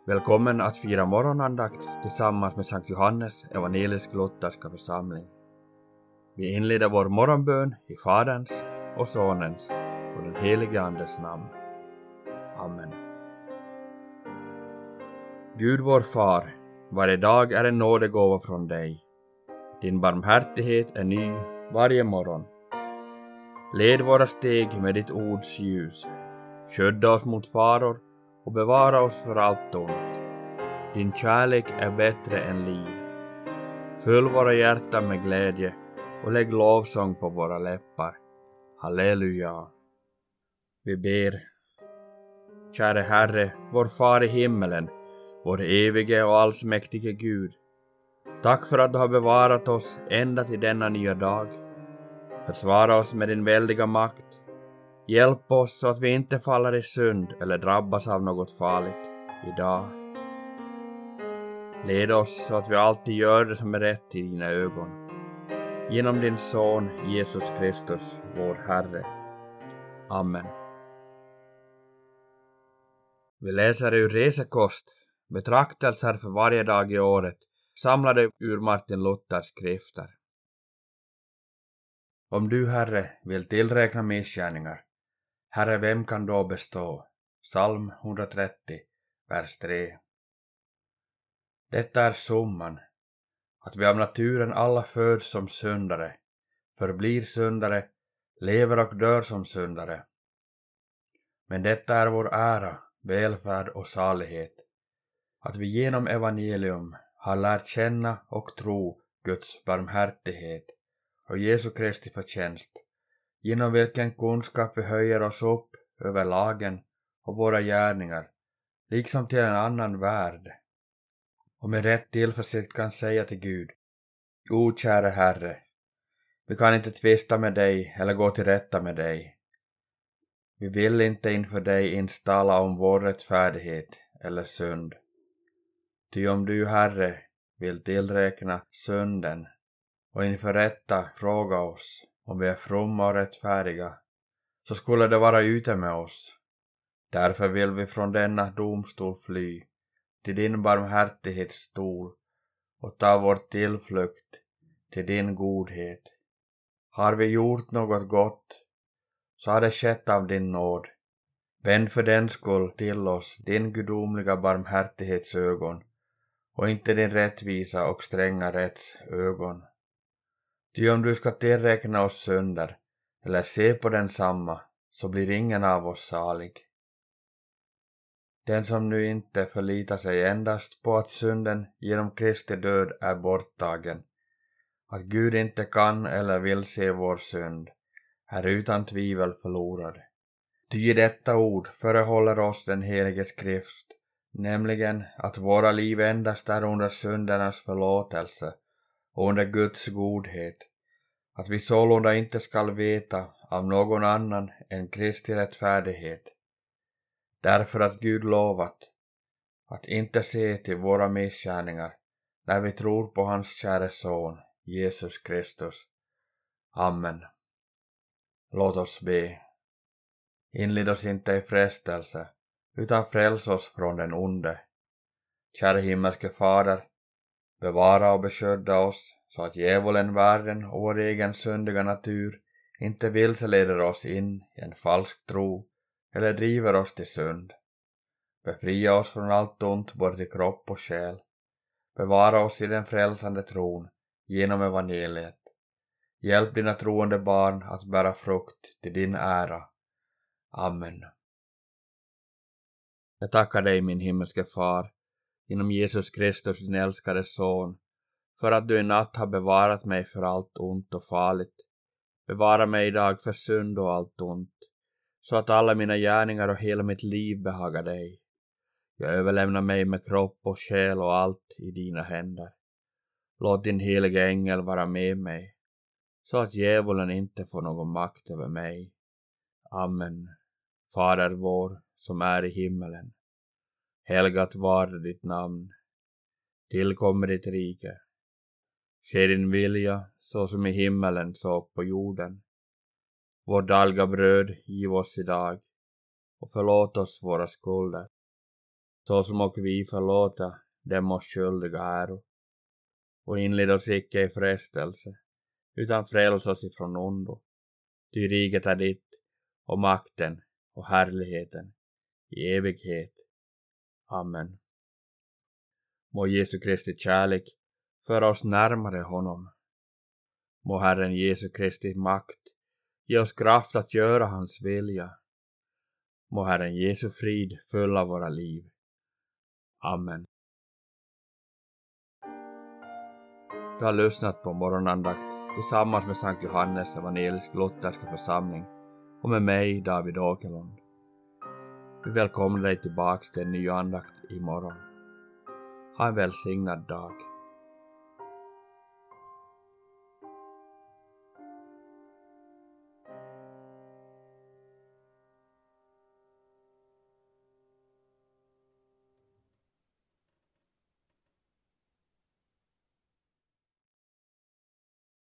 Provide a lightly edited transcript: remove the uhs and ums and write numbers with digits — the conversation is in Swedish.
Välkommen att fira morgonandakt tillsammans med Sankt Johannes evangelisk-lutherska församling. Vi inleder vår morgonbön i Faderns och Sonens och den helige Andes namn. Amen. Gud vår far, varje dag är en nådegåva från dig. Din barmhärtighet är ny varje morgon. Led våra steg med ditt ords ljus. Skydda oss mot faror och bevara oss för allt ont. Din kärlek är bättre än liv. Fyll våra hjärtan med glädje och lägg lovsång på våra läppar. Halleluja. Vi ber. Käre Herre, vår far i himmelen, vår evige och allsmäktige Gud. Tack för att du har bevarat oss ända till denna nya dag. Försvara oss med din väldiga makt. Hjälp oss så att vi inte faller i synd eller drabbas av något farligt idag. Led oss så att vi alltid gör det som är rätt i dina ögon. Genom din son Jesus Kristus, vår Herre. Amen. Vi läser ur Resekost, betraktelser för varje dag i året, samlade ur Martin Luthers skrifter. Om du, Herre, vill tillräkna missgärningar, Herre, vem kan då bestå? Psalm 130, vers 3. Detta är summan, att vi av naturen alla föds som syndare, förblir syndare, lever och dör som syndare. Men detta är vår ära, välfärd och salighet, att vi genom evangelium har lärt känna och tro Guds barmhärtighet och Jesu Kristi förtjänst, genom vilken kunskap vi höjer oss upp över lagen och våra gärningar, liksom till en annan värld, och med rätt tillförsikt kan säga till Gud: O käre Herre, vi kan inte tvista med dig eller gå till rätta med dig. Vi vill inte inför dig installa om vår rättfärdighet eller synd. Ty om du, Herre, vill tillräkna synden och inför rätta fråga oss om vi är fromma och rättfärdiga, så skulle det vara ute med oss. Därför vill vi från denna domstol fly till din barmhärtighetsstol och ta vår tillflykt till din godhet. Har vi gjort något gott, så har det skett av din nåd. Vänd för den skull till oss din gudomliga barmhärtighetsögon och inte din rättvisa och stränga rättsögon. Ty om du ska tillräkna oss synder eller se på densamma, så blir ingen av oss salig. Den som nu inte förlitar sig endast på att synden genom Kristi död är borttagen, att Gud inte kan eller vill se vår synd, är utan tvivel förlorad. Ty i detta ord förehåller oss den helige skrift, nämligen att våra liv endast är under syndernas förlåtelse och under Guds godhet, att vi sålunda inte skall veta av någon annan än Kristi rättfärdighet. Därför att Gud lovat att inte se till våra missgärningar när vi tror på hans käre son, Jesus Kristus. Amen. Låt oss be. Inled oss inte i frestelse, utan fräls oss från den onde. Käre himmelske Fader, bevara och beskydda oss, så att djävulen, världen och vår egen syndiga natur inte vilseleder oss in i en falsk tro eller driver oss till synd. Befria oss från allt ont både till kropp och själ. Bevara oss i den frälsande tron genom evangeliet. Hjälp dina troende barn att bära frukt till din ära. Amen. Jag tackar dig, min himmelske far, genom Jesus Kristus, din älskade son, för att du i natt har bevarat mig för allt ont och farligt. Bevara mig idag för synd och allt ont, så att alla mina gärningar och hela mitt liv behagar dig. Jag överlämnar mig med kropp och själ och allt i dina händer. Låt din heliga ängel vara med mig, så att djävulen inte får någon makt över mig. Amen. Fader vår, som är i himmelen. Helgat var ditt namn. Tillkommer ditt rike. Ske din vilja, så som i himmelen så på jorden. Vårt dagliga bröd giv oss idag, och förlåt oss våra skulder, så som och vi förlåta dem oss skyldiga äro. Och inled oss icke i frestelse, utan fräls oss ifrån ondo. Ty riket är ditt, och makten och härligheten i evighet. Amen. Må Jesu Kristi kärlek föra oss närmare honom. Må Herren Jesu Kristi makt ge oss kraft att göra hans vilja. Må Herren Jesu frid fylla våra liv. Amen. Du har lyssnat på morgonandakt tillsammans med Sankt Johannes evangelisk lutherska församling och med mig David Åkerlund. Vi välkomnar dig tillbaks till en ny andakt imorgon. Ha en välsignad dag.